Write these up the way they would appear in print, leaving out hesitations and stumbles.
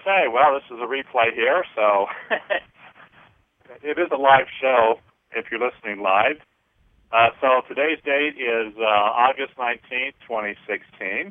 Okay, well, this is a replay here, so it is a live show if you're listening live. So today's date is August 19th, 2016.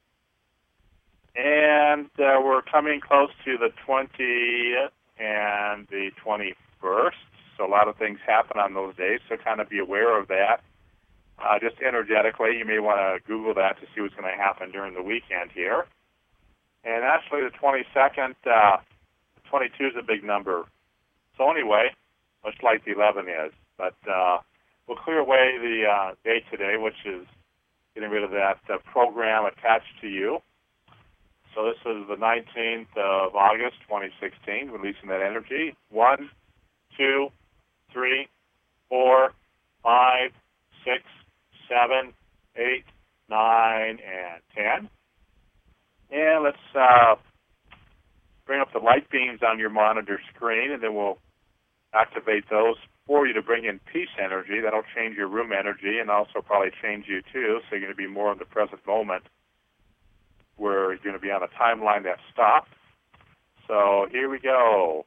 And we're coming close to the 20th and the 21st. So a lot of things happen on those days, so kind of be aware of that. Just energetically, you may want to Google that to see what's going to happen during the weekend here. And actually the 22nd, 22 is a big number. So anyway, much like the 11 is. But we'll clear away the date today, which is getting rid of that program attached to you. So this is the 19th of August, 2016, releasing that energy. 1, 2, 3, 4, 5, 6, 7, 8, 9, and 10. And let's bring up the light beams on your monitor screen, and then we'll activate those for you to bring in peace energy. That'll change your room energy and also probably change you too, so you're going to be more in the present moment where you're going to be on a timeline that stopped. So here we go.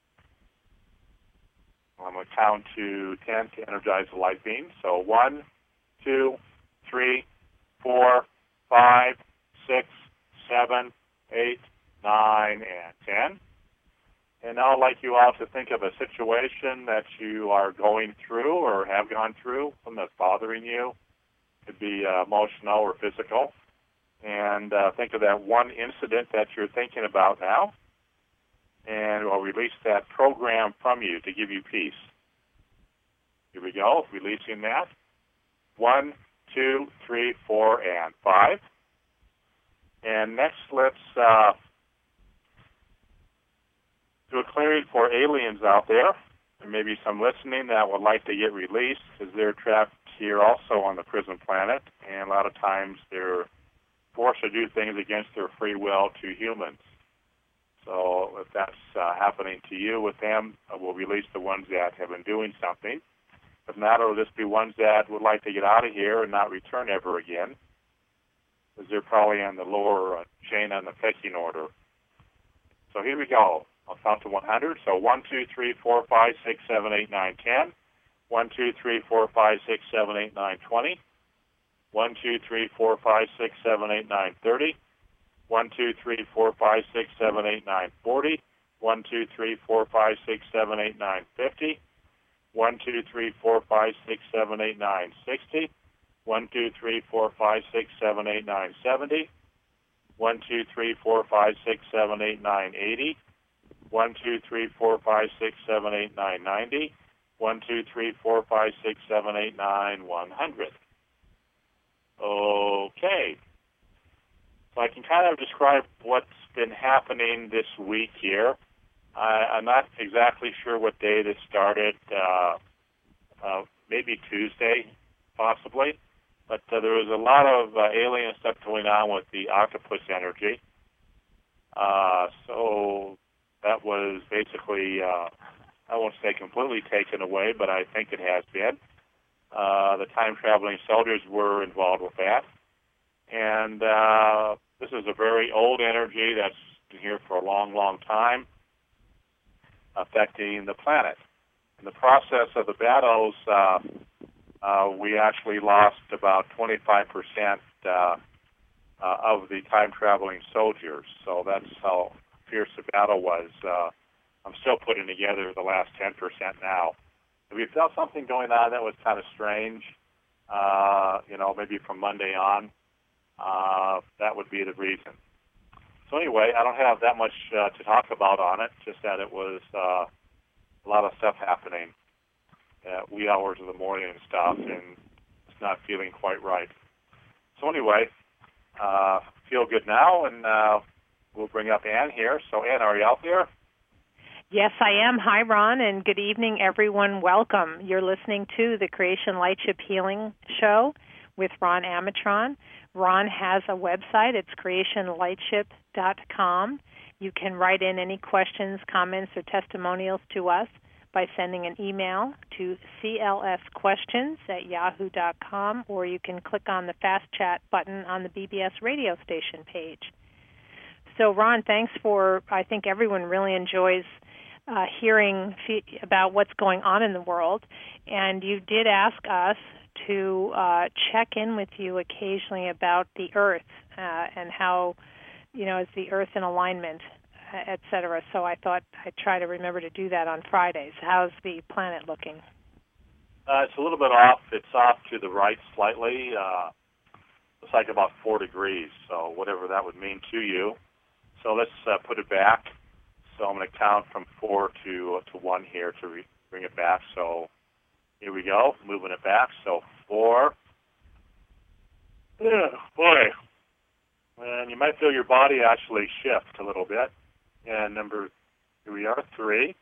I'm going to count to 10 to energize the light beam. So 1, 2, 3, 4, 5, 6, 7, 8, 9, and 10. And now I'd like you all to think of a situation that you are going through or have gone through, something that's bothering you. It could be emotional or physical. And think of that one incident that you're thinking about now, and we'll release that program from you to give you peace. Here we go, releasing that. 1, 2, 3, 4, and 5. And next, let's do a clearing for aliens out there. There may be some listening that would like to get released because they're trapped here also on the prison planet, and a lot of times they're forced to do things against their free will to humans. So if that's happening to you with them, we'll release the ones that have been doing something. If not, it'll just be ones that would like to get out of here and not return ever again, because they're probably on the lower chain on the pecking order. So here we go. I'll count to 100. So 1, 2, 3, 4, 5, 6, 7, 8, 9, 10. 1, 2, 3, 4, 5, 6, 7, 8, 9, 20. 1, 2, 3, 4, 5, 6, 7, 8, 9, 30. 1, 2, 3, 4, 5, 6, 7, 8, 9, 40. 1, 2, 3, 4, 5, 6, 7, 8, 9, 50. 1, 2, 3, 4, 5, 6, 7, 8, 9, 60. 1, 2, 3, 4, 5, 6, 7, 8, 9, 70. 1, 2, 3, 4, 5, 6, 7, 8, 9, 80. 1, 2, 3, 4, 5, 6, 7, 8, 9, 90. 1, 2, 3, 4, 5, 6, 7, 8, 9, 100. Okay. So I can kind of describe what's been happening this week here. I'm not exactly sure what day this started. Maybe Tuesday, possibly. But there was a lot of alien stuff going on with the octopus energy. So that was basically, I won't say completely taken away, but I think it has been. The time-traveling soldiers were involved with that. And this is a very old energy that's been here for a long, long time, affecting the planet. In the process of the battles, we actually lost about 25% of the time-traveling soldiers. So that's how fierce the battle was. I'm still putting together the last 10% now. If we felt something going on that was kind of strange, maybe from Monday on, that would be the reason. So anyway, I don't have that much to talk about on it, just that it was a lot of stuff happening at wee hours of the morning and stuff, and it's not feeling quite right. So anyway, feel good now, and we'll bring up Ann here. So Ann, are you out there? Yes, I am. Hi, Ron, and good evening, everyone. Welcome. You're listening to the Creation Lightship Healing Show with Ron Amatron. Ron has a website. It's creationlightship.com. You can write in any questions, comments, or testimonials to us by sending an email to clsquestions@yahoo.com, or you can click on the Fast Chat button on the BBS radio station page. So, Ron, thanks for, I think everyone really enjoys hearing about what's going on in the world. And you did ask us to check in with you occasionally about the Earth and how, is the Earth in alignment, et cetera. So I thought I'd try to remember to do that on Fridays. How's the planet looking? It's a little bit off. It's off to the right slightly. It's like about 4 degrees, so whatever that would mean to you. So let's put it back. So I'm going to count from 4 to 1 here to bring it back. So here we go, moving it back. So 4. Boy. And you might feel your body actually shift a little bit. And here we are, 3.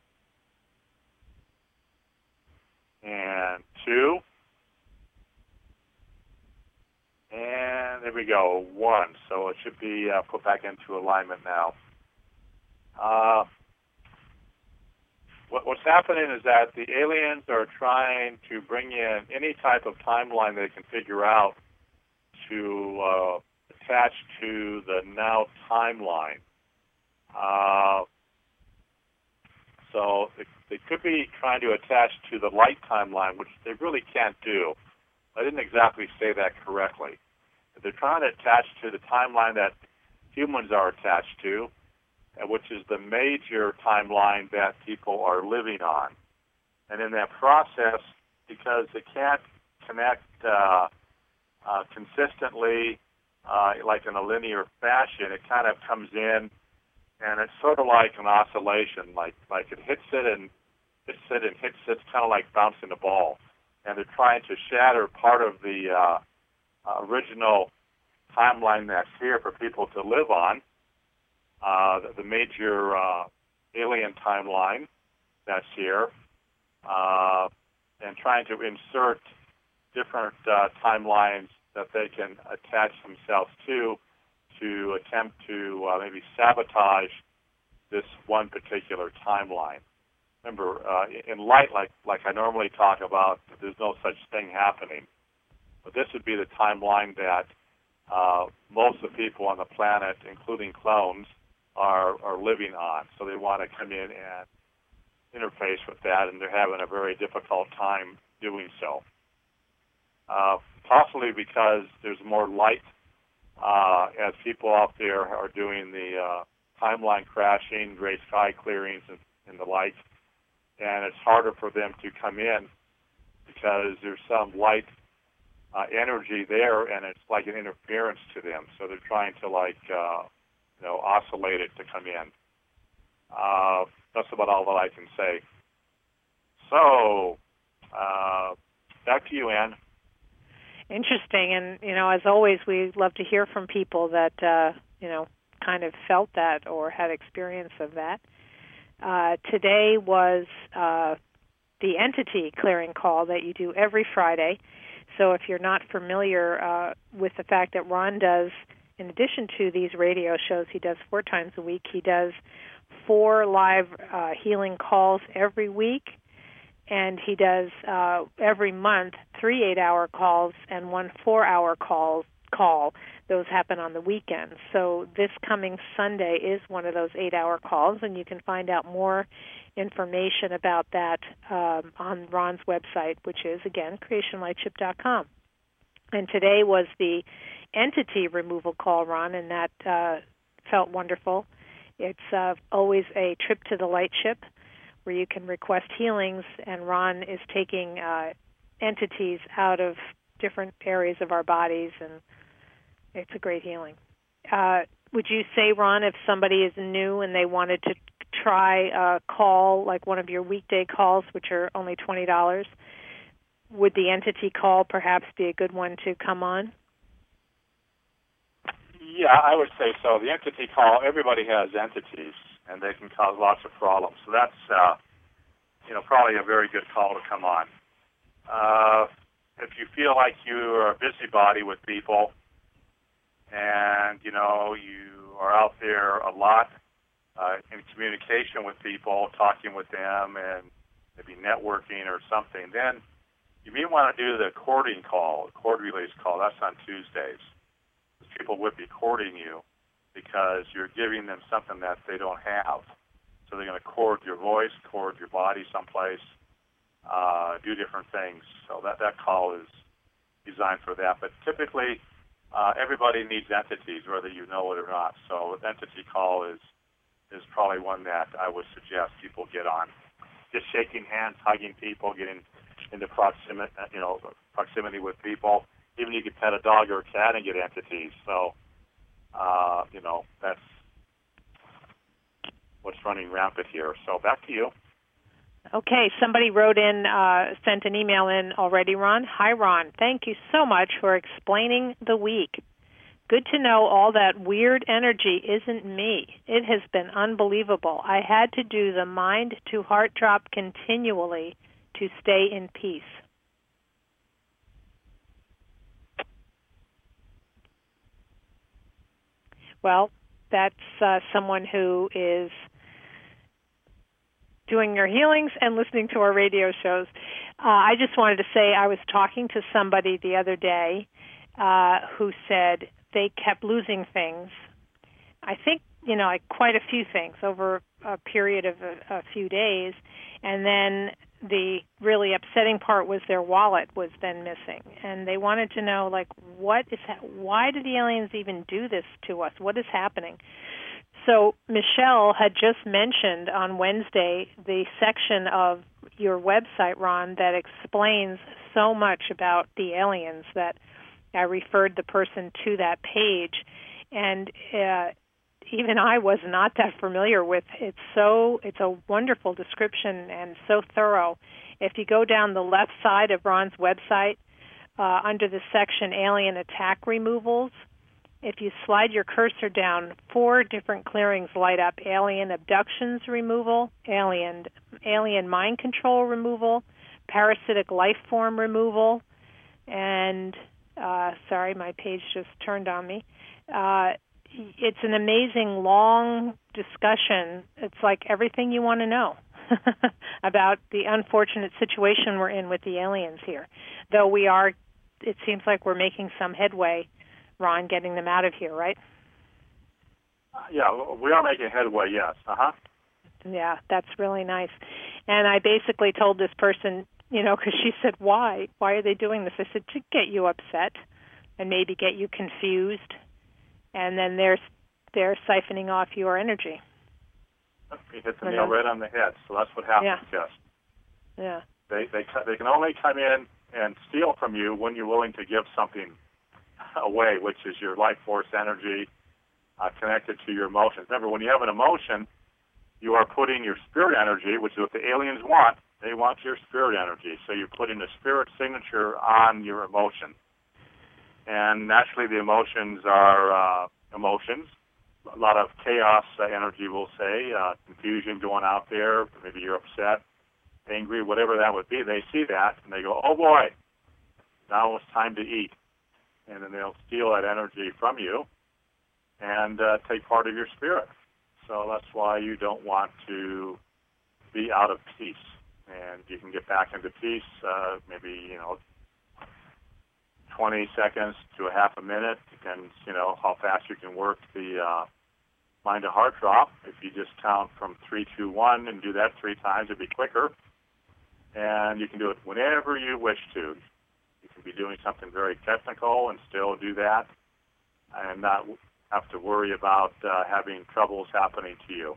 And 2. And there we go, 1. So it should be put back into alignment now. What's happening is that the aliens are trying to bring in any type of timeline they can figure out to attach to the now timeline. So they could be trying to attach to the light timeline, which they really can't do. I didn't exactly say that correctly. They're trying to attach to the timeline that humans are attached to, which is the major timeline that people are living on. And in that process, because they can't connect consistently, like in a linear fashion, it kind of comes in, and it's sort of like an oscillation, like it hits it and hits it and hits it. It's kind of like bouncing a ball. And they're trying to shatter part of the original timeline that's here for people to live on, the major alien timeline that's here, and trying to insert different timelines that they can attach themselves to attempt to maybe sabotage this one particular timeline. Remember, in light, like I normally talk about, there's no such thing happening. But this would be the timeline that most of the people on the planet, including clones, are living on. So they want to come in and interface with that, and they're having a very difficult time doing so. Possibly because there's more light as people out there are doing the timeline crashing, gray sky clearings, and the like. And it's harder for them to come in because there's some light energy there, and it's like an interference to them. So they're trying to oscillate it to come in. That's about all that I can say. So back to you, Ann. Interesting, and as always, we love to hear from people that kind of felt that or had experience of that. Today was the entity clearing call that you do every Friday. So if you're not familiar with the fact that Ron does, in addition to these radio shows, he does 4 times a week. He does 4 live healing calls every week, and he does every month 3 8-hour calls and 1 4-hour call. Those happen on the weekends. So this coming Sunday is one of those 8-hour calls, and you can find out more information about that on Ron's website, which is, again, creationlightship.com. And today was the entity removal call, Ron, and that felt wonderful. It's always a trip to the light ship where you can request healings, and Ron is taking entities out of different areas of our bodies, and it's a great healing. Would you say, Ron, if somebody is new and they wanted to try a call, like one of your weekday calls, which are only $20, would the entity call perhaps be a good one to come on? Yeah, I would say so. The entity call, everybody has entities, and they can cause lots of problems. So that's, probably a very good call to come on. If you feel like you're a busybody with people, and, you are out there a lot in communication with people, talking with them, and maybe networking or something, then you may want to do the courting call, cord release call. That's on Tuesdays. People would be courting you. because you're giving them something that they don't have. So they're going to chord your voice, chord your body someplace, do different things. So that call is designed for that. But typically, everybody needs entities, whether you know it or not. So an entity call is probably one that I would suggest people get on. Just shaking hands, hugging people, getting into proximity with people. Even you could pet a dog or a cat and get entities. So, that's what's running rampant here. So back to you. Okay, somebody wrote in, sent an email in already, Ron. Hi, Ron. Thank you so much for explaining the week. Good to know all that weird energy isn't me. It has been unbelievable. I had to do the mind to heart drop continually to stay in peace. Well, that's someone who is doing your healings and listening to our radio shows. I just wanted to say I was talking to somebody the other day who said they kept losing things. I think, like quite a few things over a period of a few days. And then the really upsetting part was their wallet was then missing. And they wanted to know, like, why did the aliens even do this to us? What is happening? So Michelle had just mentioned on Wednesday the section of your website, Ron, that explains so much about the aliens that I referred the person to that page. And even I was not that familiar with it. It's a wonderful description and so thorough. If you go down the left side of Ron's website, under the section Alien Attack Removals, if you slide your cursor down, 4 different clearings light up: alien abductions removal, alien mind control removal, parasitic life form removal, and sorry, my page just turned on me. It's an amazing long discussion. It's like everything you want to know about the unfortunate situation we're in with the aliens here. Though it seems like we're making some headway, Ron, getting them out of here, right? Yeah, we are making headway, yes. Yeah, that's really nice. And I basically told this person, because she said, why? Why are they doing this? I said, to get you upset and maybe get you confused. And then they're siphoning off your energy. You hit the nail right on the head. So that's what happens, yes. Yeah. They can only come in and steal from you when you're willing to give something away, which is your life force energy connected to your emotions. Remember, when you have an emotion, you are putting your spirit energy, which is what the aliens want. They want your spirit energy. So you're putting a spirit signature on your emotion. And naturally, the emotions are emotions. A lot of chaos energy, we'll say, confusion going out there. Maybe you're upset, angry, whatever that would be. They see that, and they go, oh, boy, now it's time to eat. And then they'll steal that energy from you and take part of your spirit. So that's why you don't want to be out of peace. And you can get back into peace, maybe, 20 seconds to a half a minute. Depends, how fast you can work the mind to heart drop. If you just count from 3, 2, 1 and do that 3 times, it'd be quicker. And you can do it whenever you wish to. You can be doing something very technical and still do that and not have to worry about having troubles happening to you.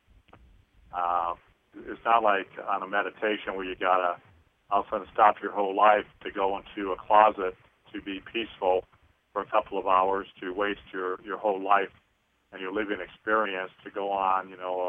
It's not like on a meditation where you got to all of a sudden stop your whole life to go into a closet to be peaceful for a couple of hours, to waste your whole life and your living experience to go on,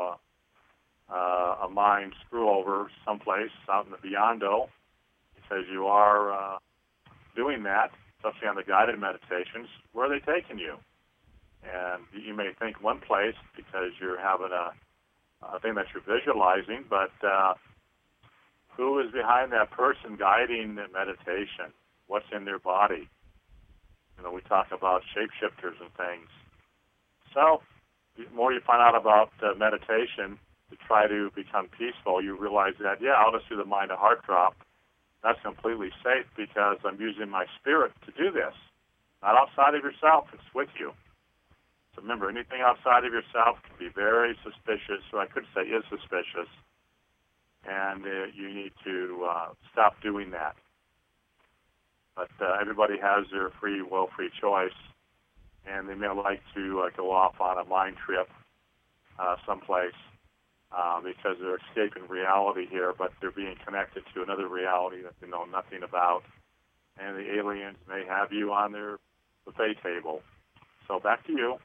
a mind screw over someplace out in the Beyondo, because you are doing that, especially on the guided meditations. Where are they taking you? And you may think one place because you're having a thing that you're visualizing, but who is behind that person guiding the meditation? What's in their body? We talk about shapeshifters and things. So the more you find out about meditation to try to become peaceful, you realize that, I'll just do the mind to heart drop. That's completely safe because I'm using my spirit to do this. Not outside of yourself, it's with you. So remember, anything outside of yourself can be very suspicious, or I could say is suspicious, and you need to stop doing that. But everybody has their free will, free choice, and they may like to go off on a mind trip someplace because they're escaping reality here, but they're being connected to another reality that they know nothing about. And the aliens may have you on their buffet table. So back to you.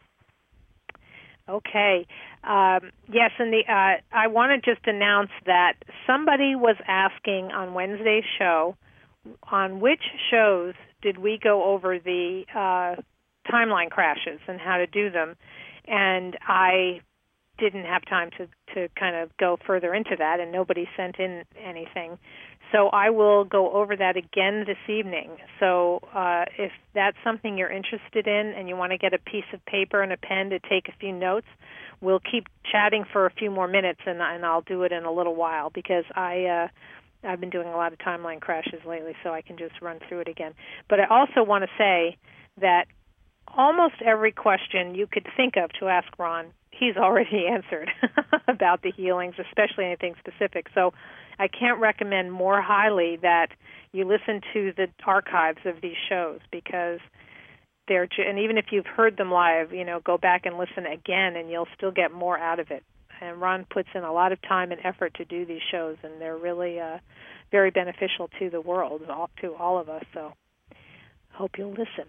Okay. Yes, and I want to just announce that somebody was asking on Wednesday's show, on which shows did we go over the timeline crashes and how to do them, and I didn't have time to kind of go further into that, and nobody sent in anything. So I will go over that again this evening. So if that's something you're interested in and you want to get a piece of paper and a pen to take a few notes, we'll keep chatting for a few more minutes, and I'll do it in a little while because I've been doing a lot of timeline crashes lately, so I can just run through it again. But I also want to say that almost every question you could think of to ask Ron, he's already answered about the healings, especially anything specific. So I can't recommend more highly that you listen to the archives of these shows because and even if you've heard them live, go back and listen again and you'll still get more out of it. And Ron puts in a lot of time and effort to do these shows, and they're really very beneficial to the world, to all of us. So I hope you'll listen.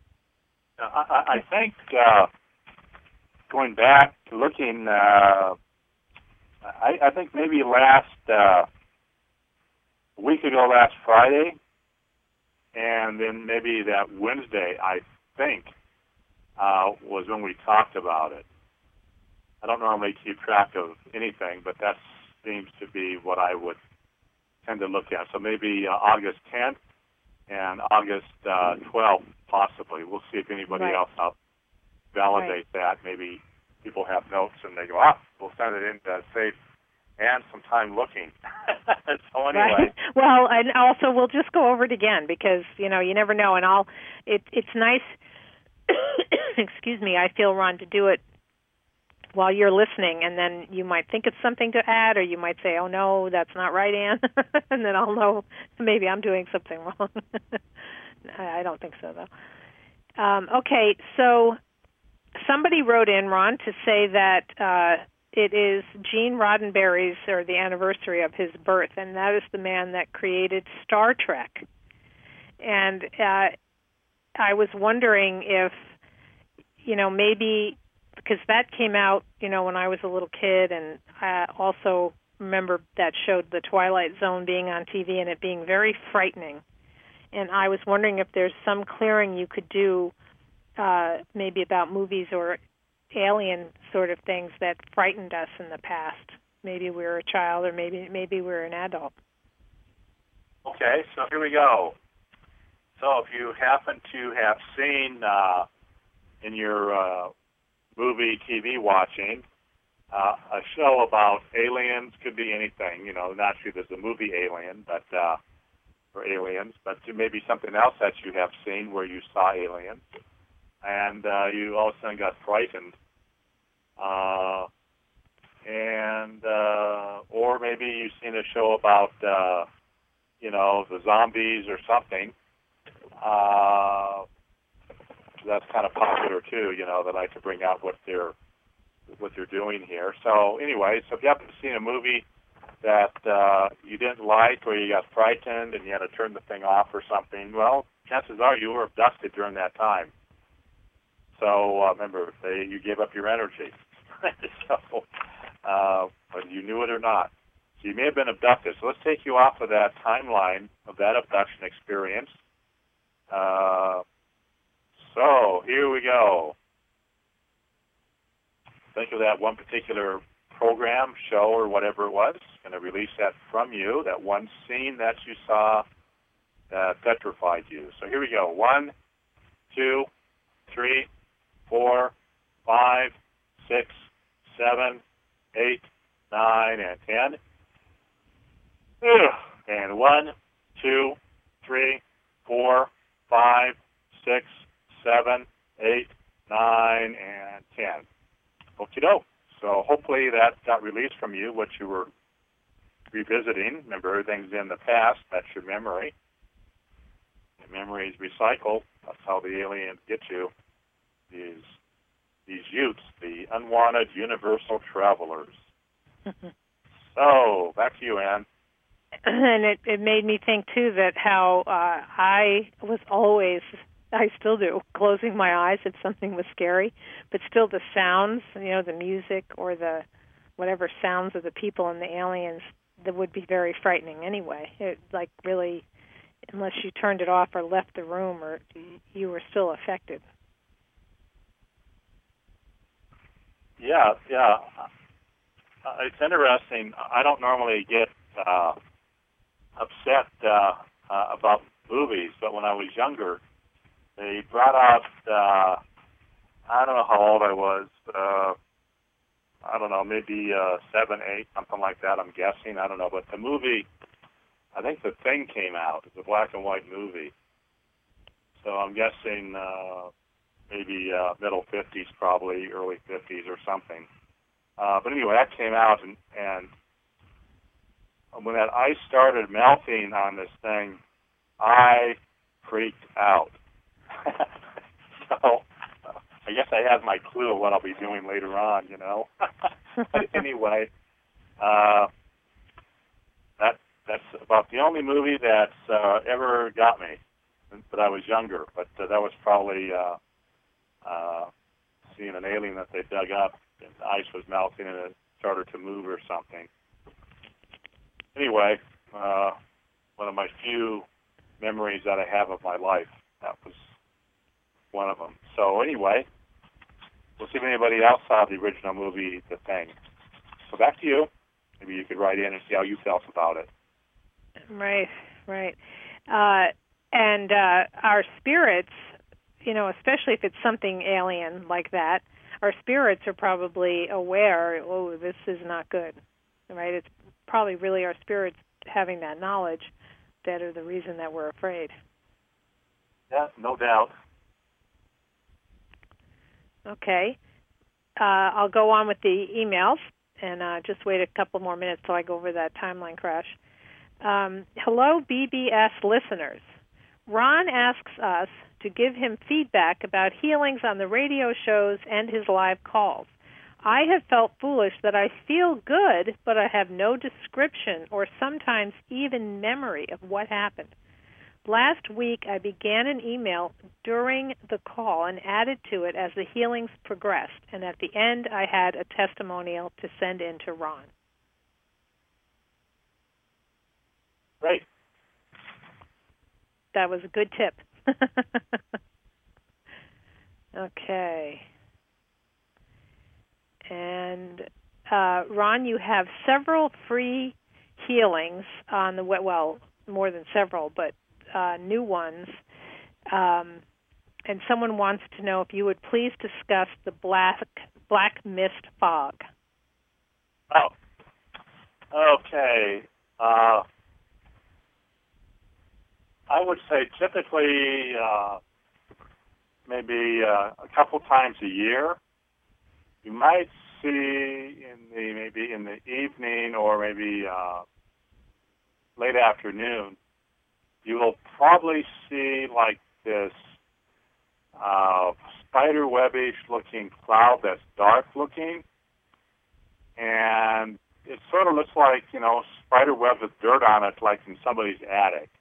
I think going back to looking, I think maybe a week ago, last Friday, and then maybe that Wednesday, I think, was when we talked about it. I don't normally keep track of anything, but that seems to be what I would tend to look at. So maybe August 10th and August 12th, possibly. We'll see if anybody else validates that. Maybe people have notes and they go, we'll send it in to save and some time looking. So anyway. Right. Well, and also we'll just go over it again because, you never know. And it's nice, excuse me, I feel, Ron, to do it while you're listening, and then you might think of something to add, or you might say, oh, no, that's not right, Ann, and then I'll know maybe I'm doing something wrong. I don't think so, though. Okay, so somebody wrote in, Ron, to say that it is Gene Roddenberry's, or the anniversary of his birth, and that is the man that created Star Trek. And I was wondering if, maybe, because that came out, when I was a little kid, and I also remember that showed The Twilight Zone being on TV and it being very frightening. And I was wondering if there's some clearing you could do maybe about movies or alien sort of things that frightened us in the past. Maybe we were a child or maybe we were an adult. Okay, so here we go. So if you happen to have seen in your movie, TV watching, a show about aliens, could be anything, naturally there's a movie Alien, but or aliens, but maybe something else that you have seen where you saw aliens, and you all of a sudden got frightened, or maybe you've seen a show about, the zombies or something. That's kind of popular too, they like to bring out what they're doing here. So anyway, so if you happen to see a movie that you didn't like or you got frightened and you had to turn the thing off or something, well, chances are you were abducted during that time. So remember, you gave up your energy. So whether you knew it or not. So you may have been abducted. So let's take you off of that timeline of that abduction experience. So here we go. Think of that one particular program, show, or whatever it was. Going to release that from you, that one scene that you saw that petrified you. So here we go. 1, 2, 3, 4, 5, 6, 7, 8, 9, and 10. And 1, 2, 3, 4, 5, 6, 7, 8, 9, and 10. Okie doke. So hopefully that got released from you, what you were revisiting. Remember, everything's in the past. That's your memory. The memory is recycled. That's how the aliens get you. These youths, the unwanted universal travelers. So, back to you, Ann. And it made me think, too, that how I was always, I still do, closing my eyes if something was scary, but still the sounds, the music or the whatever sounds of the people and the aliens, that would be very frightening anyway. It, like, really, unless you turned it off or left the room, or you were still affected. Yeah. It's interesting. I don't normally get upset about movies, but when I was younger, they brought out, I don't know how old I was, I don't know, maybe 7, 8, something like that, I'm guessing. I don't know. But the movie, I think The Thing came out. It's a black and white movie. So I'm guessing maybe middle 50s, probably, early 50s or something. But anyway, that came out, and when that ice started melting on this thing, I freaked out. So I guess I have my clue of what I'll be doing later on, But anyway, that's about the only movie that's ever got me. But I was younger. But that was probably seeing an alien that they dug up, and the ice was melting, and it started to move or something. Anyway, one of my few memories that I have of my life. That was one of them. So anyway, we'll see if anybody else saw the original movie, The Thing. So back to you. Maybe you could write in and see how you felt about it. Right. And our spirits, especially if it's something alien like that, our spirits are probably aware, oh, this is not good, right? It's probably really our spirits having that knowledge that are the reason that we're afraid. Yeah, no doubt. Okay. I'll go on with the emails and just wait a couple more minutes till I go over that timeline crash. Hello, BBS listeners. Ron asks us to give him feedback about healings on the radio shows and his live calls. I have felt foolish that I feel good, but I have no description or sometimes even memory of what happened. Last week, I began an email during the call and added to it as the healings progressed, and at the end, I had a testimonial to send in to Ron. Great. That was a good tip. Okay. And Ron, you have several free healings on the web. Well, more than several, but new ones. And someone wants to know if you would please discuss the black mist fog. Oh, okay. I would say typically maybe a couple times a year. You might see maybe in the evening or maybe late afternoon, you will probably see like this spider webbish looking cloud that's dark looking, and it sort of looks like, spider web with dirt on it, like in somebody's attic.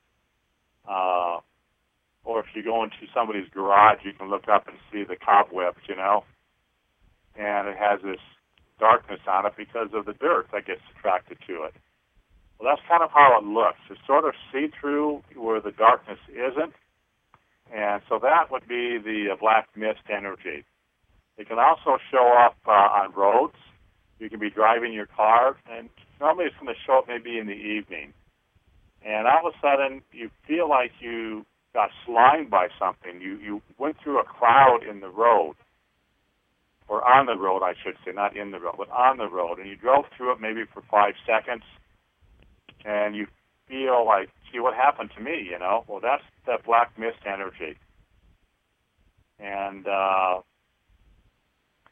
Or if you go into somebody's garage, you can look up and see the cobwebs, and it has this darkness on it because of the dirt that gets attracted to it. Well, that's kind of how it looks. It's sort of see-through where the darkness isn't, and so that would be the black mist energy. It can also show up on roads. You can be driving your car, and normally it's going to show up maybe in the evening. And all of a sudden, you feel like you got slimed by something. You went through a cloud in the road, or on the road, I should say, not in the road, but on the road. And you drove through it maybe for 5 seconds, and you feel like, gee, what happened to me, Well, that's that black mist energy. And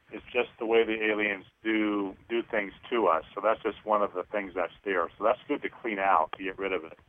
It's just the way the aliens do things to us. So that's just one of the things that's there. So that's good to clean out, to get rid of it.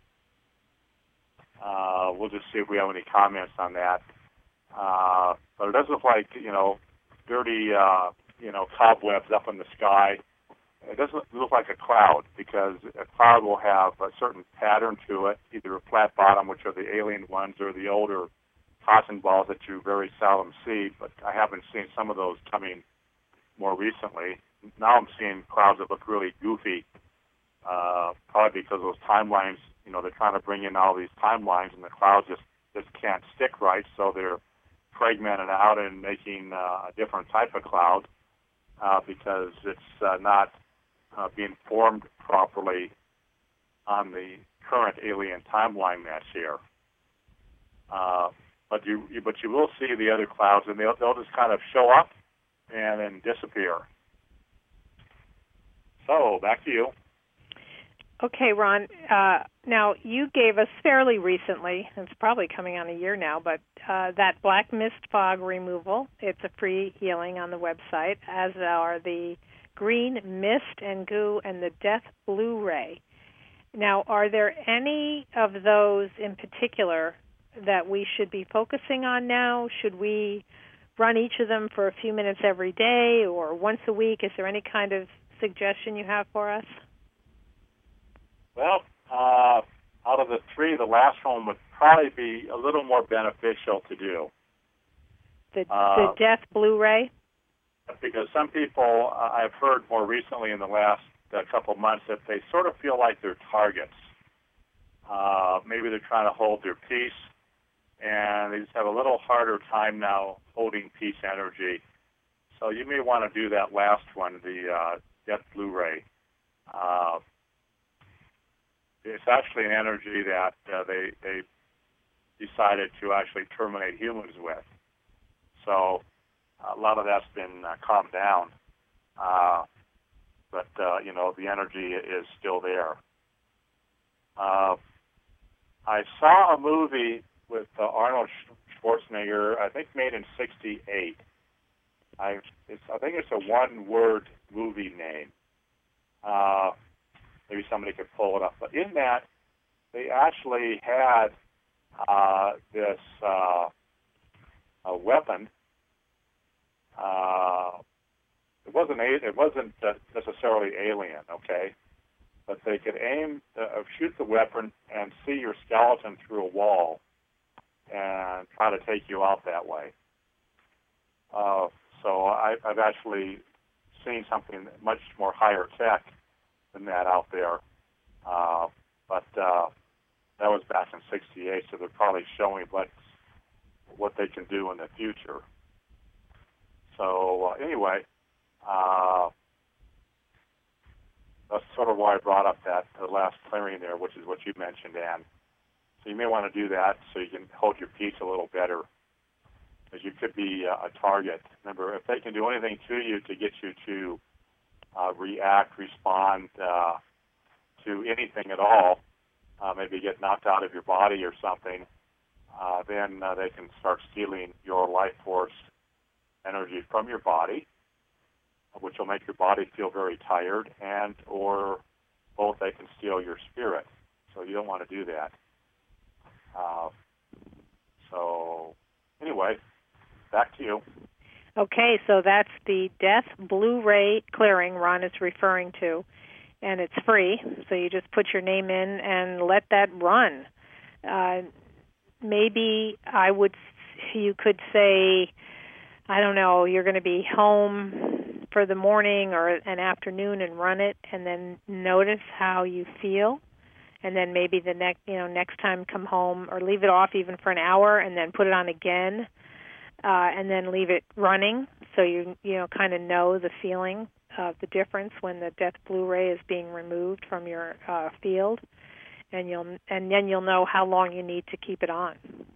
We'll just see if we have any comments on that. But it does look like, dirty, cobwebs up in the sky. It doesn't look like a cloud, because a cloud will have a certain pattern to it, either a flat bottom, which are the alien ones, or the older cotton balls that you very seldom see. But I haven't seen some of those coming more recently. Now I'm seeing clouds that look really goofy, probably because those timelines, they're trying to bring in all these timelines, and the clouds just can't stick right, so they're fragmented out and making a different type of cloud because it's not being formed properly on the current alien timeline that's here. But you will see the other clouds, and they'll just kind of show up and then disappear. So back to you. Okay, Ron. Now, you gave us fairly recently, it's probably coming on a year now, but that black mist fog removal, it's a free healing on the website, as are the green mist and goo and the death blue ray. Now, are there any of those in particular that we should be focusing on now? Should we run each of them for a few minutes every day or once a week? Is there any kind of suggestion you have for us? Well, out of the three, the last one would probably be a little more beneficial to do. The death blue ray? Because some people, I've heard more recently in the last couple of months, that they sort of feel like they're targets. Maybe they're trying to hold their peace, and they just have a little harder time now holding peace energy. So you may want to do that last one, the death blue ray. It's actually an energy that they decided to actually terminate humans with. So a lot of that's been calmed down. But the energy is still there. I saw a movie with Arnold Schwarzenegger, I think made in '68. I think it's a one-word movie name. Maybe somebody could pull it up. But in that, they actually had this a weapon. It wasn't necessarily alien, okay? But they could shoot the weapon and see your skeleton through a wall and try to take you out that way. So I've actually seen something much more higher tech than that out there. But that was back in '68, so they're probably showing what they can do in the future. So anyway, that's sort of why I brought up the last clearing there, which is what you mentioned, Ann. So you may want to do that so you can hold your peace a little better, because you could be a target. Remember, if they can do anything to you to get you to react, respond to anything at all, maybe get knocked out of your body or something, then they can start stealing your life force energy from your body, which will make your body feel very tired, and or both, they can steal your spirit. So you don't want to do that. So anyway, back to you. Okay, so that's the death blue ray clearing Ron is referring to, and it's free. So you just put your name in and let that run. Maybe you could say, I don't know, you're going to be home for the morning or an afternoon and run it, and then notice how you feel. And then maybe the next time come home, or leave it off even for an hour, and then put it on again, and then leave it running, so you kind of know the feeling of the difference when the death blue ray is being removed from your field, and then you'll know how long you need to keep it on.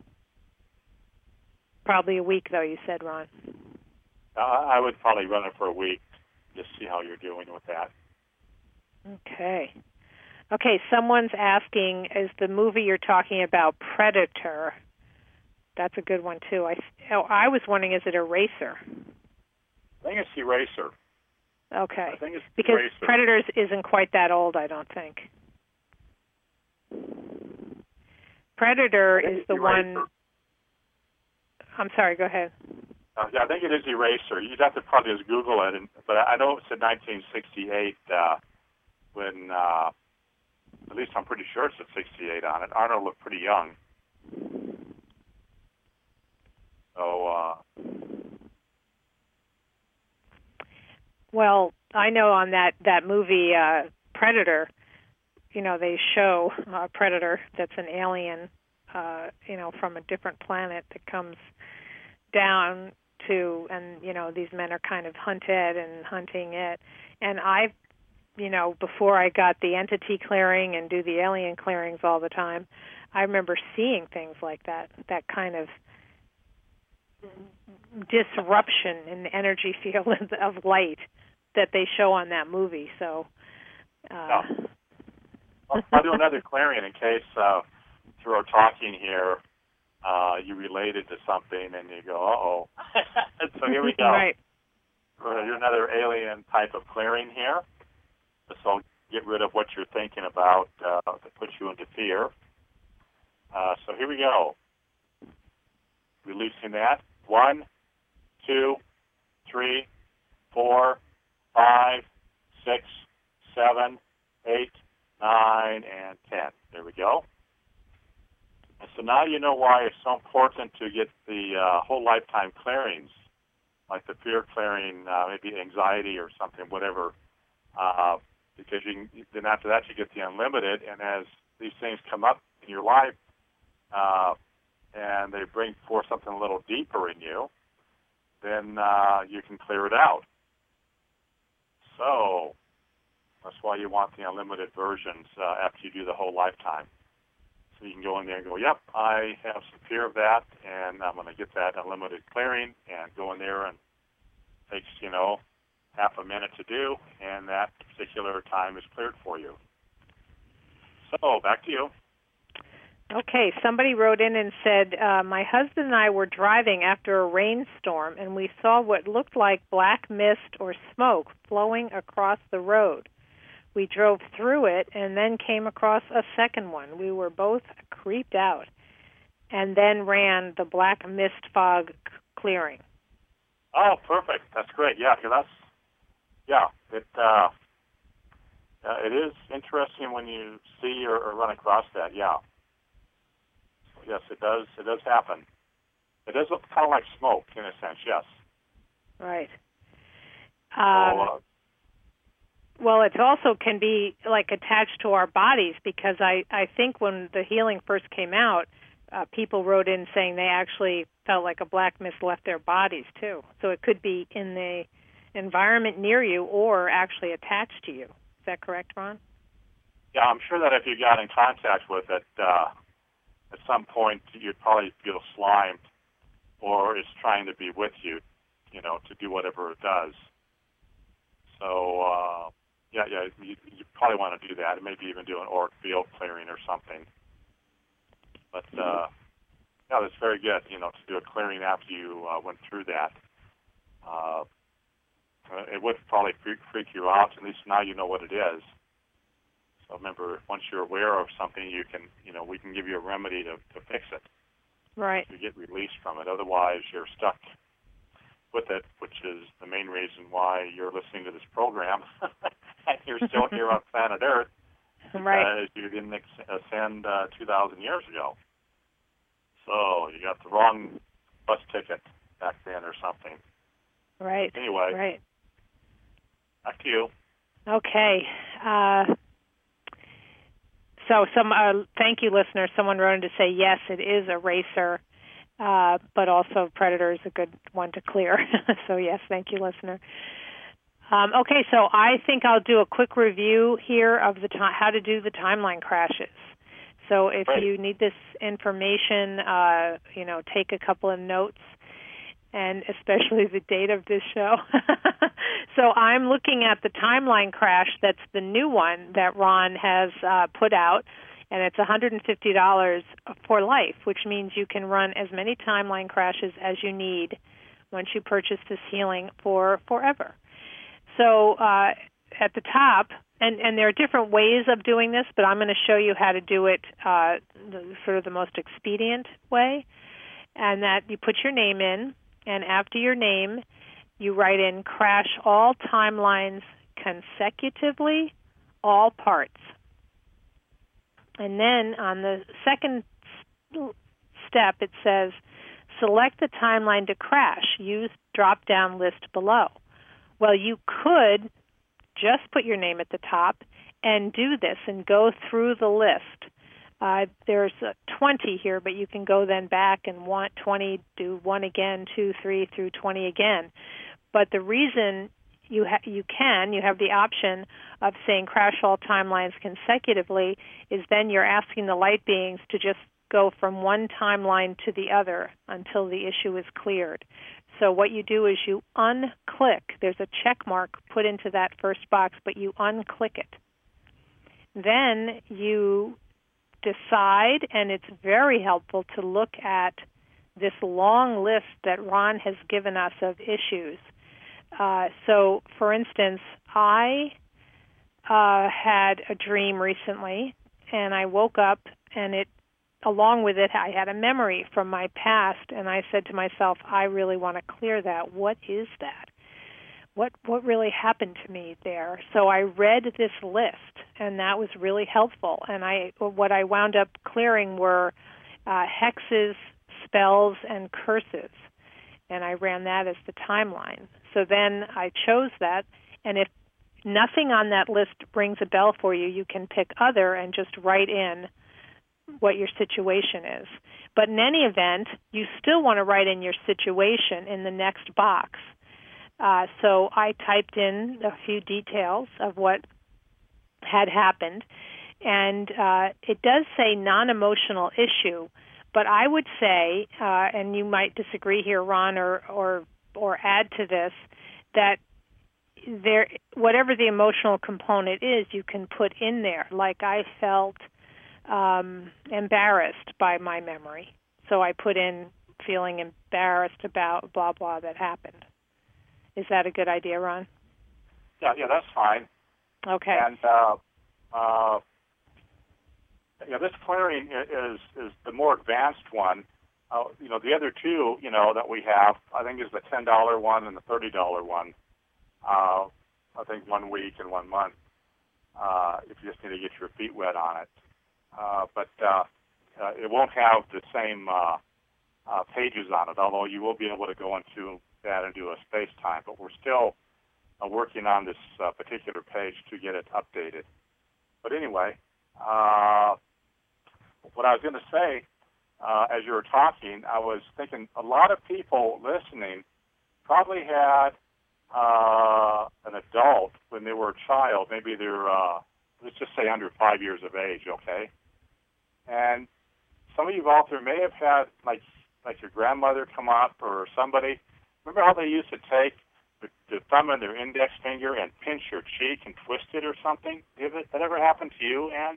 Probably a week, though, you said, Ron. I would probably run it for a week, just see how you're doing with that. Okay, someone's asking, is the movie you're talking about Predator? That's a good one, too. I was wondering, is it Eraser? I think it's Eraser. Okay. I think it's because Eraser. Predators isn't quite that old, I don't think. Predator is the Eraser. one. I'm sorry. Go ahead. Yeah, I think it is Eraser. You'd have to probably just Google it, but I know it's in 1968 when, at least I'm pretty sure it's at 68 on it. Arnold looked pretty young. So, well, I know on that movie Predator, they show a predator that's an alien, from a different planet that comes down to, and these men are kind of hunted and hunting it. And I, before I got the entity clearing and do the alien clearings all the time, I remember seeing things like that kind of disruption in the energy field of light that they show on that movie. So I'll do another clearing in case through our talking here you related to something and you go, uh-oh. So here we go. Right. We're going to do another alien type of clearing here. So get rid of what you're thinking about that puts you into fear. So here we go. Releasing that. 1, 2, 3, 4, 5, 6, 7, 8, 9, and 10. There we go. And so now you know why it's so important to get the whole lifetime clearings, like the fear clearing, maybe anxiety or something, whatever, because then after that you get the unlimited, and as these things come up in your life and they bring forth something a little deeper in you, then you can clear it out. So that's why you want the unlimited versions after you do the whole lifetime. So you can go in there and go, yep, I have some fear of that, and I'm going to get that unlimited clearing, and go in there, and it takes, half a minute to do, and that particular time is cleared for you. So back to you. Okay, somebody wrote in and said, my husband and I were driving after a rainstorm, and we saw what looked like black mist or smoke flowing across the road. We drove through it and then came across a second one. We were both creeped out and then ran the black mist fog clearing. Oh, perfect. That's great. Yeah, because it is interesting when you see or run across that. Yeah. Yes, it does. It does happen. It does look kind of like smoke in a sense. Yes. Right. Well, it also can be like attached to our bodies, because I think when the healing first came out, people wrote in saying they actually felt like a black mist left their bodies too. So it could be in the environment near you or actually attached to you. Is that correct, Ron? Yeah, I'm sure that if you got in contact with it, at some point you'd probably feel slimed, or it's trying to be with you, to do whatever it does. So, you probably want to do that, and maybe even do an auric field clearing or something. But, that's very good, to do a clearing after you went through that. It would probably freak you out. At least now you know what it is. So remember, once you're aware of something, you can, we can give you a remedy to fix it. Right. To get released from it. Otherwise, you're stuck with it, which is the main reason why you're listening to this program. And you're still here on planet Earth. Right. Because you didn't ascend 2,000 years ago. So you got the wrong bus ticket back then or something. Right. Anyway. Right. Back to you. Okay. So thank you, listeners. Someone wrote in to say, yes, it is Eraser, but also Predator is a good one to clear. So, yes, thank you, listener. Okay, so I think I'll do a quick review here of how to do the timeline crashes. So if you need this information, take a couple of notes, and especially the date of this show. So I'm looking at the timeline crash. That's the new one that Ron has put out, and it's $150 for life, which means you can run as many timeline crashes as you need once you purchase this healing for forever. So at the top, and there are different ways of doing this, but I'm going to show you how to do it sort of the most expedient way, and that you put your name in, and after your name, you write in crash all timelines consecutively, all parts. And then on the second step, it says, select the timeline to crash. Use drop-down list below. Well, you could just put your name at the top and do this and go through the list. There's 20 here, but you can go then back and want 20, do 1 again, 2, 3, through 20 again. But the reason you have the option of saying crash all timelines consecutively is then you're asking the light beings to just go from one timeline to the other until the issue is cleared. So what you do is you unclick. There's a check mark put into that first box, but you unclick it. Then you decide, and it's very helpful to look at this long list that Ron has given us of issues. So, for instance, I had a dream recently, and I woke up, and along with it, I had a memory from my past, and I said to myself, I really want to clear that. What is that? What really happened to me there? So I read this list, and that was really helpful. And what I wound up clearing were hexes, spells, and curses. And I ran that as the timeline. So then I chose that, and if nothing on that list rings a bell for you, you can pick other and just write in what your situation is. But in any event, you still want to write in your situation in the next box. So I typed in a few details of what had happened, and it does say non-emotional issue, but I would say, and you might disagree here, Ron, or add to this, that whatever the emotional component is, you can put in there. Like I felt embarrassed by my memory, so I put in feeling embarrassed about blah blah that happened. Is that a good idea, Ron? Yeah, that's fine. Okay. And this clearing is the more advanced one. The other two, that we have, I think, is the $10 one and the $30 one. I think 1 week and 1 month. If you just need to get your feet wet on it, but it won't have the same pages on it. Although you will be able to go into that and do a space time. But we're still working on this particular page to get it updated. But anyway, what I was going to say, as you were talking, I was thinking a lot of people listening probably had an adult when they were a child. Maybe they're, let's just say, under 5 years of age, okay? And some of you out there may have had, like your grandmother come up or somebody. Remember how they used to take the thumb and their index finger and pinch your cheek and twist it or something? Did that ever happen to you, Ann?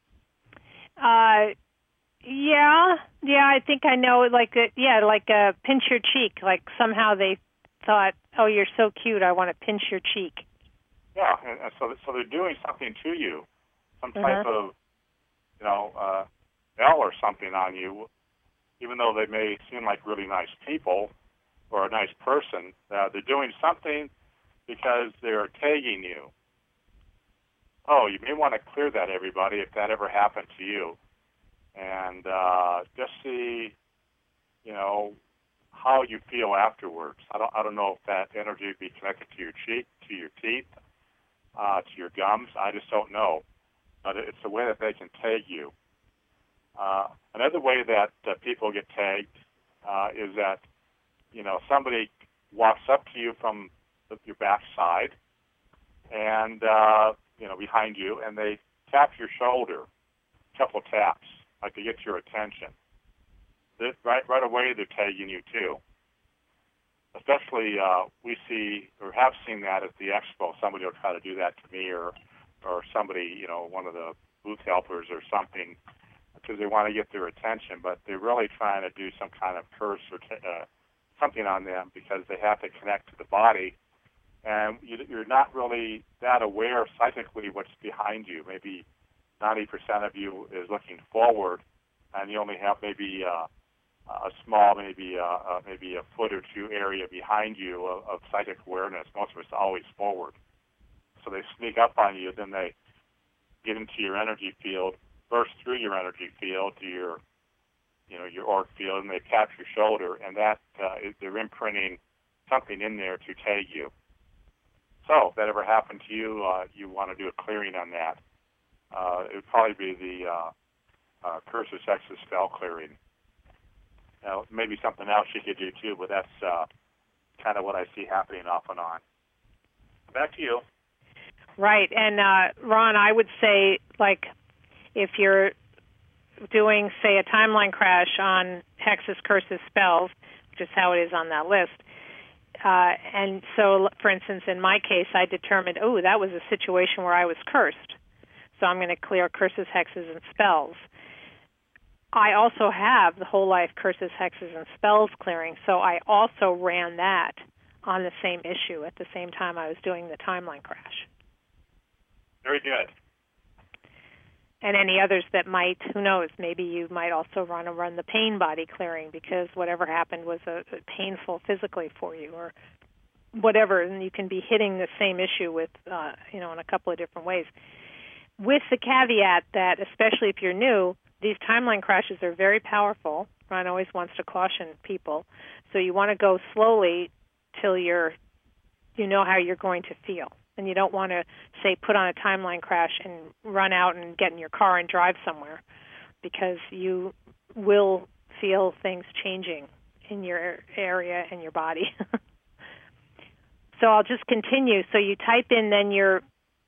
Yeah, I think I know. Like pinch your cheek. Like somehow they thought, "Oh, you're so cute. I want to pinch your cheek." Yeah, and so they're doing something to you, some type of, spell or something on you, even though they may seem like really nice people or a nice person. They're doing something because they're tagging you. Oh, you may want to clear that, everybody, if that ever happened to you. And just see, how you feel afterwards. I don't know if that energy would be connected to your cheek, to your teeth, to your gums. I just don't know. But it's a way that they can tag you. Another way that people get tagged is that, somebody walks up to you from your backside and, behind you, and they tap your shoulder, a couple taps, like to get your attention. Right away, they're tagging you, too. Especially, we see or have seen that at the expo. Somebody will try to do that to me or somebody, one of the booth helpers or something, because they want to get their attention, but they're really trying to do some kind of curse or something on them because they have to connect to the body. And you're not really that aware psychically what's behind you. Maybe 90% of you is looking forward, and you only have maybe a small, maybe a foot or two area behind you of psychic awareness. Most of us are always forward. So they sneak up on you, then they get into your energy field, burst through your energy field to your auric field, and they tap your shoulder, and that they're imprinting something in there to tag you. So if that ever happened to you, you want to do a clearing on that. It would probably be the curses, hexes, spell clearing. Now, maybe something else you could do too, but that's kind of what I see happening off and on. Back to you. Right, and Ron, I would say, like, if you're doing, say, a timeline crash on hexes, curses, spells, which is how it is on that list, and so, for instance, in my case, I determined, that was a situation where I was cursed, so I'm going to clear curses, hexes, and spells. I also have the whole life curses, hexes, and spells clearing, so I also ran that on the same issue at the same time I was doing the timeline crash. Very good. And any others that might, who knows, maybe you might also run the pain body clearing because whatever happened was painful physically for you or whatever, and you can be hitting the same issue with, in a couple of different ways. With the caveat that, especially if you're new, these timeline crashes are very powerful. Ron always wants to caution people. So you want to go slowly till you know how you're going to feel. And you don't want to, say, put on a timeline crash and run out and get in your car and drive somewhere because you will feel things changing in your area and your body. So I'll just continue. So you type in then your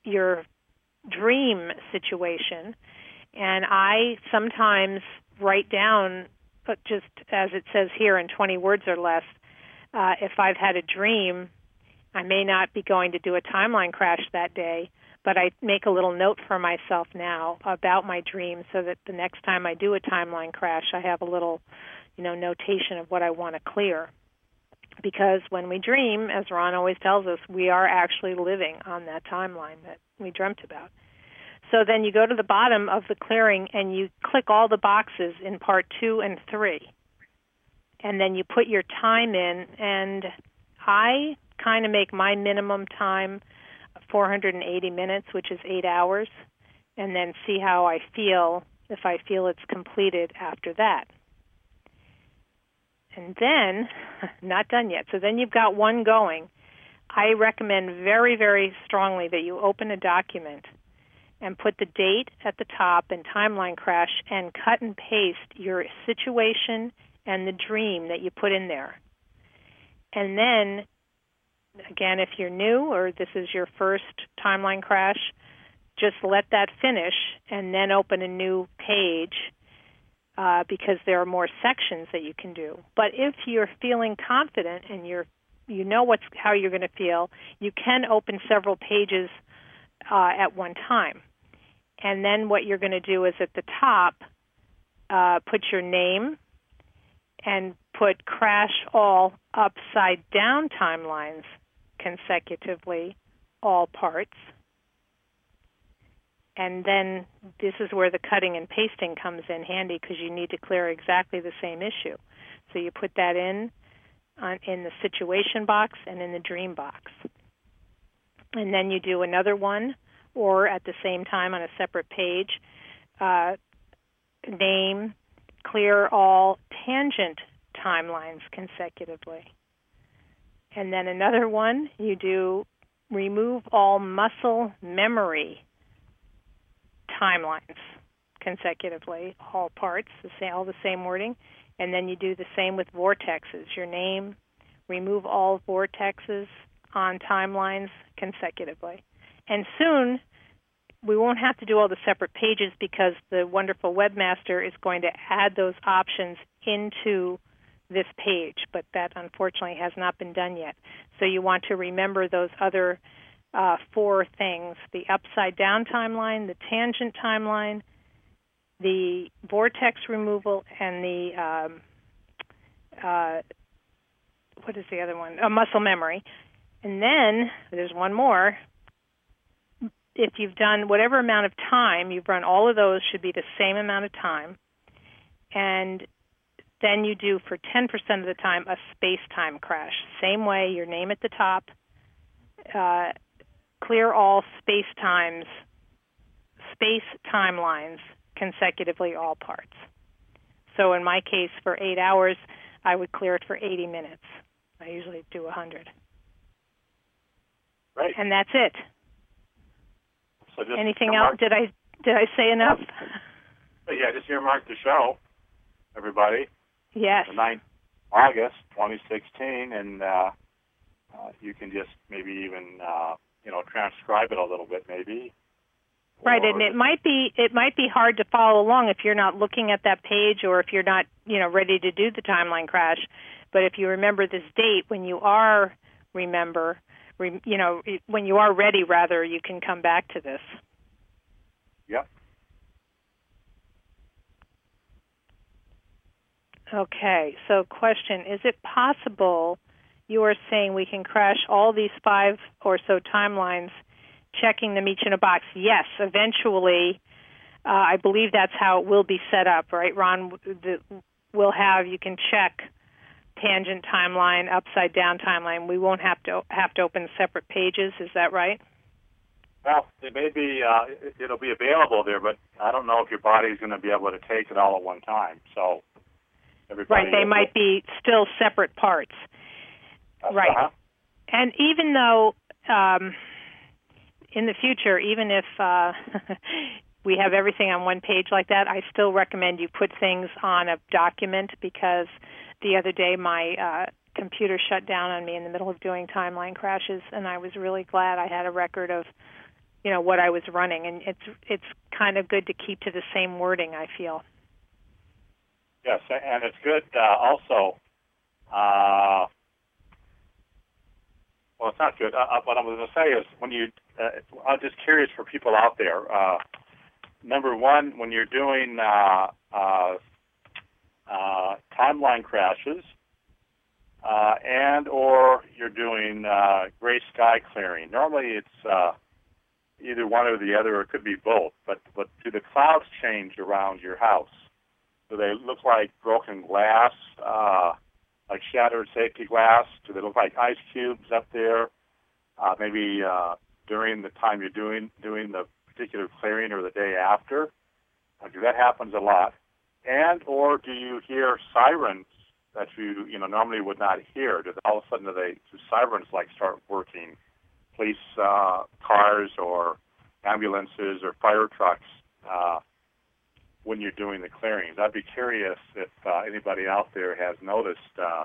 dream situation, and I sometimes write down, but just as it says here in 20 words or less, if I've had a dream, I may not be going to do a timeline crash that day, but I make a little note for myself now about my dream so that the next time I do a timeline crash, I have a little, notation of what I want to clear. Because when we dream, as Ron always tells us, we are actually living on that timeline that we dreamt about. So then you go to the bottom of the clearing and you click all the boxes in part 2 and 3. And then you put your time in, and I kind of make my minimum time 480 minutes, which is 8 hours, and then see how I feel if I feel it's completed after that. And then, not done yet, so then you've got one going. I recommend very, very strongly that you open a document and put the date at the top and timeline crash and cut and paste your situation and the dream that you put in there. And then, again, if you're new or this is your first timeline crash, just let that finish and then open a new page because there are more sections that you can do. But if you're feeling confident and you know how you're going to feel, you can open several pages at one time. And then what you're going to do is at the top, put your name and put crash all upside down timelines consecutively, all parts. And then this is where the cutting and pasting comes in handy because you need to clear exactly the same issue. So you put that in the situation box and in the dream box. And then you do another one, or at the same time on a separate page, name, clear all tangent timelines consecutively. And then another one, you do remove all muscle memory timelines consecutively, all parts, all the same wording. And then you do the same with vortexes. Your name, remove all vortexes on timelines consecutively. And soon, we won't have to do all the separate pages because the wonderful webmaster is going to add those options into this page, but that unfortunately has not been done yet. So you want to remember those other 4 things: the upside down timeline, the tangent timeline, the vortex removal, and the what is the other one? Muscle memory. And then there's one more. If you've done whatever amount of time, you've run all of those, should be the same amount of time. And then you do, for 10% of the time, a space-time crash. Same way, your name at the top, clear all space timelines consecutively, all parts. So in my case, for 8 hours, I would clear it for 80 minutes. I usually do 100. Right. And that's it. So just anything else? Did I say enough? Yeah, just earmark the show, everybody. Yes. The 9th August 2016, and you can just maybe even transcribe it a little bit, maybe. Right, and it might be hard to follow along if you're not looking at that page, or if you're not ready to do the timeline crash. But if you remember this date, when you are when you are ready, rather, you can come back to this. Yep. Okay, so question, is it possible you are saying we can crash all these 5 or so timelines, checking them each in a box? Yes, eventually. I believe that's how it will be set up, right, Ron? You can check tangent timeline, upside down timeline. We won't have to open separate pages. Is that right? Well, it may be. It'll be available there, but I don't know if your body's going to be able to take it all at one time. So, everybody. Right, they might be still separate parts. Right, and even though in the future, even if we have everything on one page like that, I still recommend you put things on a document, because the other day my computer shut down on me in the middle of doing timeline crashes, and I was really glad I had a record of what I was running, and it's kind of good to keep to the same wording, I feel. Yes, and it's good also. Well, it's not good. What I'm going to say is, when you, I'm just curious for people out there. Number one, when you're doing timeline crashes, and or you're doing gray sky clearing. Normally, it's either one or the other, or it could be both. But do the clouds change around your house? Do they look like broken glass? Like shattered safety glass? Do they look like ice cubes up there? Maybe during the time you're doing the particular clearing, or the day after? That happens a lot. And or do you hear sirens that you normally would not hear? Do all of a sudden do sirens start working? Police cars or ambulances or fire trucks when you're doing the clearings. I'd be curious if anybody out there has noticed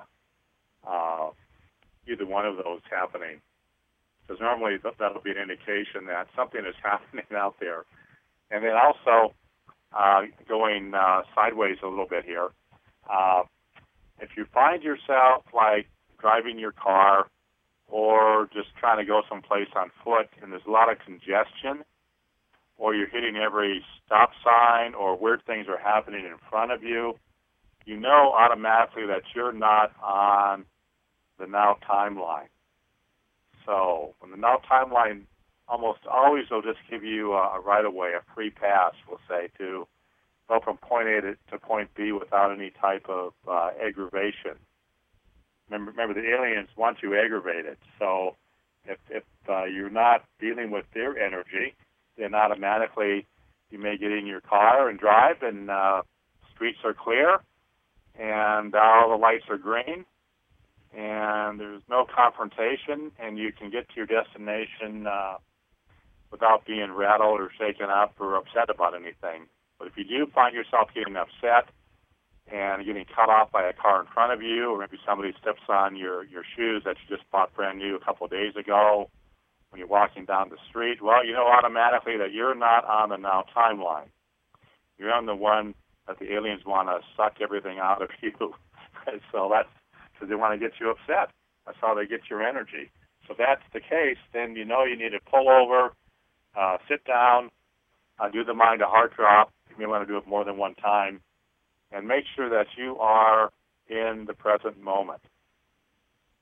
either one of those happening, because normally that'll be an indication that something is happening out there. And then also, going sideways a little bit here, if you find yourself driving your car or just trying to go someplace on foot and there's a lot of congestion, or you're hitting every stop sign, or weird things are happening in front of you, you know automatically that you're not on the now timeline. So when the now timeline, almost always will just give you a right-of-way, a free pass, we'll say, to go from point A to point B without any type of aggravation. Remember, the aliens want you aggravated. So if you're not dealing with their energy, then automatically you may get in your car and drive, and streets are clear, and all the lights are green, and there's no confrontation, and you can get to your destination without being rattled or shaken up or upset about anything. But if you do find yourself getting upset and getting cut off by a car in front of you, or maybe somebody steps on your shoes that you just bought brand new a couple of days ago when you're walking down the street, well, you know automatically that you're not on the now timeline. You're on the one that the aliens want to suck everything out of you. So that's because they want to get you upset. That's how they get your energy. So if that's the case, then you know you need to pull over, sit down, do the mind to heart drop. You may want to do it more than one time, and make sure that you are in the present moment.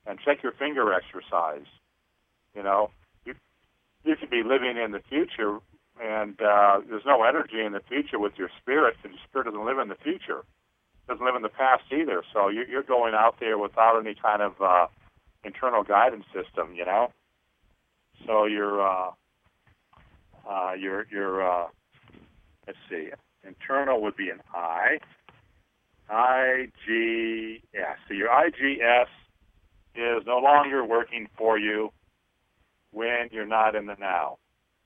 and check your finger exercise. You know, you could be living in the future, and there's no energy in the future with your spirit, and your spirit doesn't live in the future. It doesn't live in the past either. So you're going out there without any kind of internal guidance system, you know. So let's see, internal would be an I. IGS. So your IGS is no longer working for you when you're not in the now.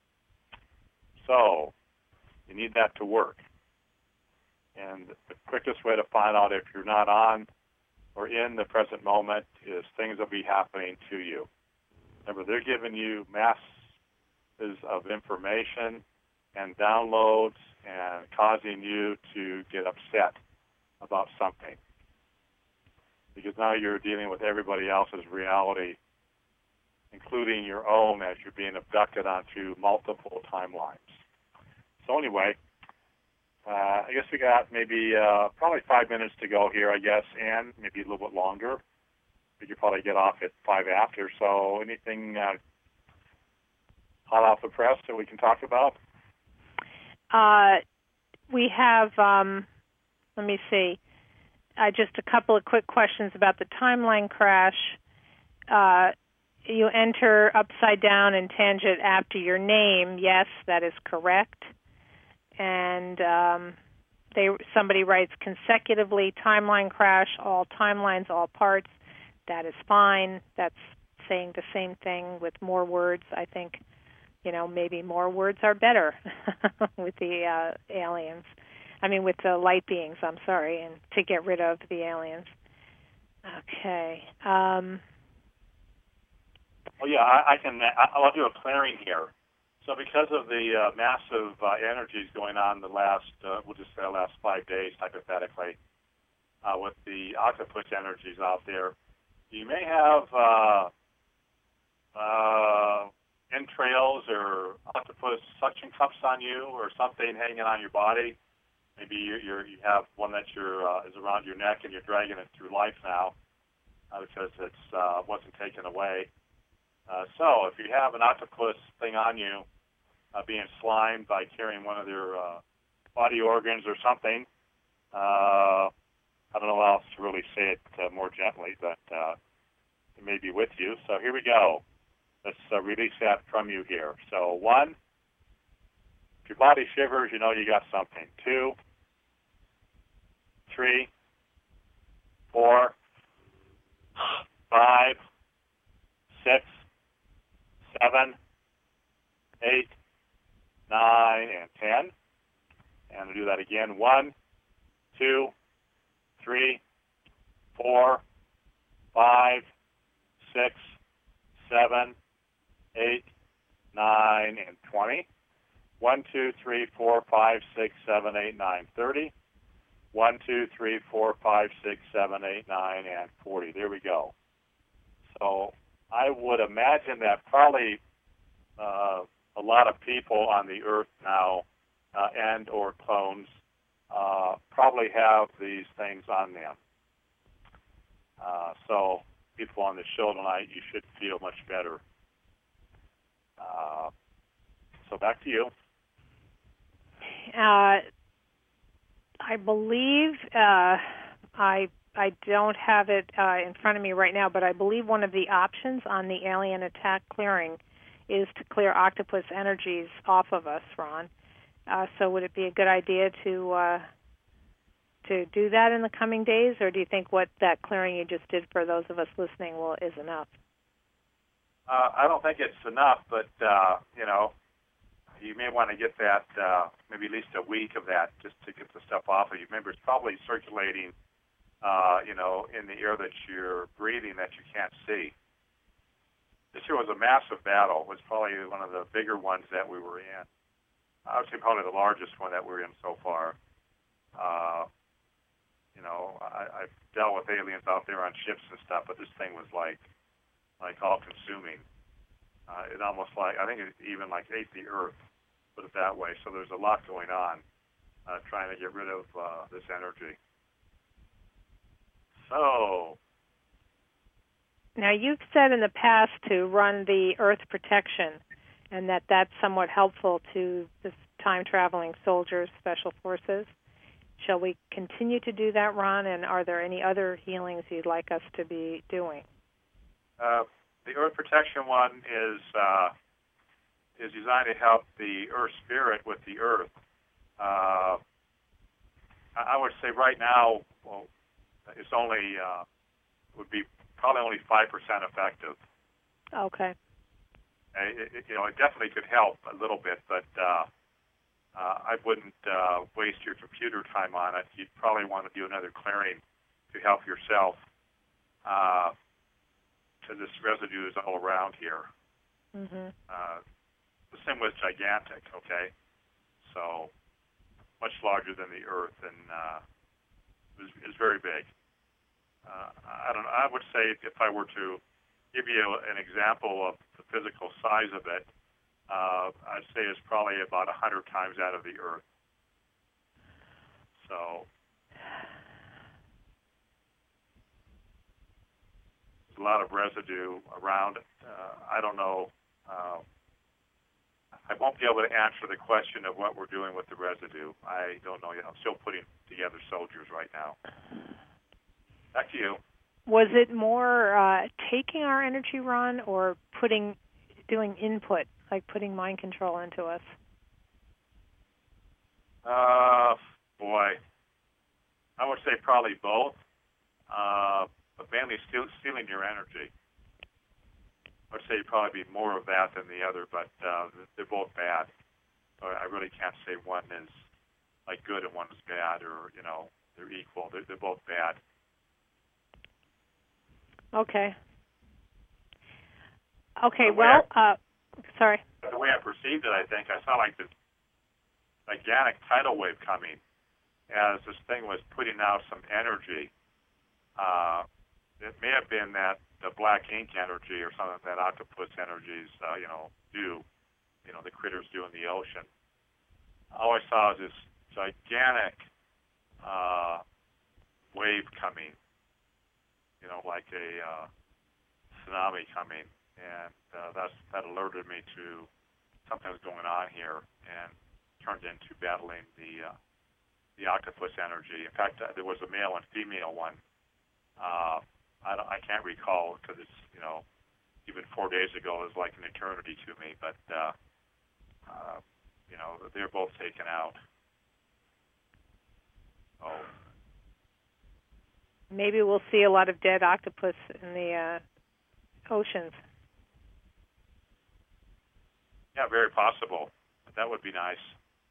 So you need that to work. And the quickest way to find out if you're not on or in the present moment is things will be happening to you. Remember, they're giving you masses of information and downloads and causing you to get upset about something. Because now you're dealing with everybody else's reality, including your own, as you're being abducted onto multiple timelines. So anyway, I guess we got maybe probably 5 minutes to go here, I guess, and maybe a little bit longer. We could probably get off at 5 after. So anything hot off the press that we can talk about? We have, let me see, just a couple of quick questions about the timeline crash. You enter upside down and tangent after your name. Yes, that is correct. And somebody writes consecutively, timeline crash, all timelines, all parts. That is fine. That's saying the same thing with more words. I think, maybe more words are better with the aliens. I mean, with the light beings, I'm sorry, and to get rid of the aliens. Okay. Well, yeah, I'll do a clearing here. So because of the massive energies going on the last, we'll just say the last 5 days, hypothetically, with the octopus energies out there, you may have entrails or octopus suction cups on you or something hanging on your body. Maybe you have one that is around your neck and you're dragging it through life now because it wasn't taken away. So if you have an octopus thing on you, being slimed by carrying one of their body organs or something, I don't know how else to really say it more gently, but it may be with you. So here we go. Let's release that from you here. So 1, if your body shivers, you know you got something. 2, 3, 4, 5, 6, 7, 8, 9, and 10. And we'll do that again. 1, 2, 3, 4, 5, 6, 7, 8, 9, and 20. 1, 2, 3, 4, 5, 6, 7, 8, 9, 30. 1, 2, 3, 4, 5, 6, 7, 8, 9, and 40. There we go. So I would imagine that probably a lot of people on the Earth now and or clones probably have these things on them. So people on the show tonight, you should feel much better. So back to you. I believe I don't have it in front of me right now, but I believe one of the options on the alien attack clearing is to clear octopus energies off of us, Ron. So would it be a good idea to do that in the coming days, or do you think what that clearing you just did for those of us listening is enough? I don't think it's enough, but you may want to get that maybe at least a week of that just to get the stuff off of you. Remember, it's probably circulating, in the air that you're breathing that you can't see. This year was a massive battle. It was probably one of the bigger ones that we were in. I would say probably the largest one that we're in so far. I've dealt with aliens out there on ships and stuff, but this thing was like all-consuming. It almost I think it even ate the Earth, put it that way. So there's a lot going on trying to get rid of this energy. So Now, you've said in the past to run the Earth protection, and that's somewhat helpful to the time-traveling soldiers, special forces. Shall we continue to do that, Ron, and are there any other healings you'd like us to be doing? The Earth protection one is designed to help the Earth spirit with the Earth. I would say right now, well, it's only would be probably only 5% effective. Okay. It definitely could help a little bit, but I wouldn't waste your computer time on it. You'd probably want to do another clearing to help yourself, because this residue is all around here. Mm-hmm. The same with gigantic, okay? So much larger than the Earth, and is very big. I don't know. I would say if I were to give you an example of the physical size of it, I'd say it's probably about 100 times that of the Earth. So there's a lot of residue around it. I don't know. I won't be able to answer the question of what we're doing with the residue. I don't know yet. I'm still putting together soldiers right now. Back to you. Was it more taking our energy, Ron, or doing input, like putting mind control into us? Boy, I would say probably both, but mainly stealing your energy. I would say probably be more of that than the other, but they're both bad. So I really can't say one is like good and one is bad, or they're equal. They're both bad. Okay. Okay. Well, sorry. The way I perceived it, I think I saw like this gigantic tidal wave coming as this thing was putting out some energy. It may have been that the black ink energy or something that octopus energies, do, the critters do in the ocean. All I saw was this gigantic wave coming, like a tsunami coming, and that alerted me to something was going on here, and turned into battling the octopus energy. In fact, there was a male and female one. I can't recall because it's even 4 days ago is like an eternity to me. But they're both taken out. Oh. Maybe we'll see a lot of dead octopus in the oceans. Yeah, very possible. That would be nice.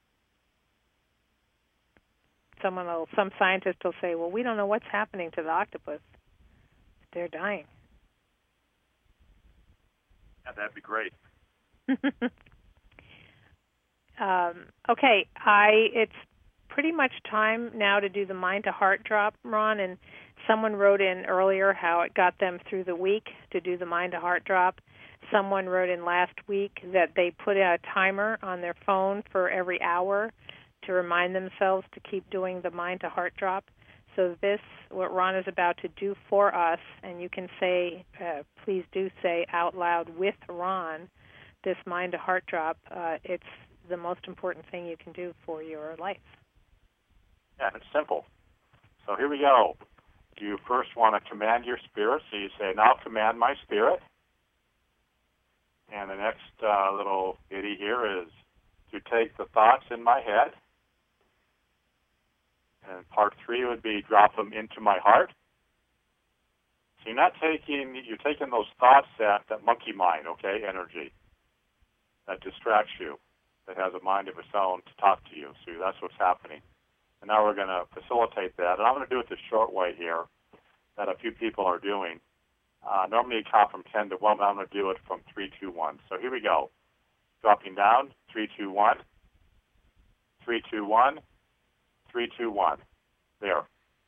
Some scientist will say, well, we don't know what's happening to the octopus. They're dying. Yeah, that'd be great. Okay, it's pretty much time now to do the mind to heart drop, Ron, and someone wrote in earlier how it got them through the week to do the mind to heart drop. Someone wrote in last week that they put a timer on their phone for every hour to remind themselves to keep doing the mind to heart drop. So what Ron is about to do for us, and you can say, please do say out loud with Ron, this mind to heart drop, it's the most important thing you can do for your life. Yeah, it's simple. So here we go. You first want to command your spirit. So you say, now command my spirit. And the next little ditty here is to take the thoughts in my head. And part 3 would be drop them into my heart. So you're taking those thoughts, that monkey mind, okay, energy, that distracts you, that has a mind of its own to talk to you. So that's what's happening. And now we're going to facilitate that. And I'm going to do it the short way here that a few people are doing. Normally you count from 10 to 1, but I'm going to do it from 3, 2, 1. So here we go. Dropping down, 3, 2, 1. 3, 2, 1. 3, 2, 1. There.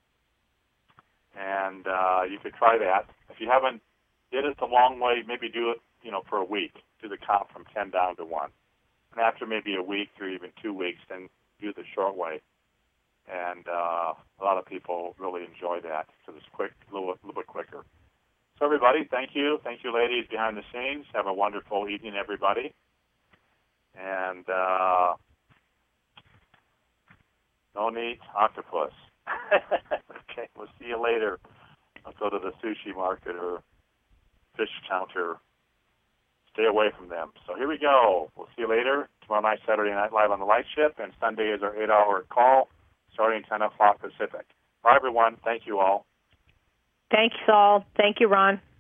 And you could try that. If you haven't did it the long way, maybe do it, for a week. Do the count from 10 down to 1. And after maybe a week or even 2 weeks, then do the short way. And a lot of people really enjoy that because it's quick, a little bit quicker. So, everybody, thank you. Thank you, ladies, behind the scenes. Have a wonderful evening, everybody. And don't eat octopus. Okay, we'll see you later. I'll go to the sushi market or fish counter. Stay away from them. So here we go. We'll see you later. Tomorrow night, Saturday Night Live on the Light Ship, and Sunday is our 8-hour call starting 10 o'clock Pacific. Bye, everyone. Thank you all. Thanks, Saul. Thank you, Ron.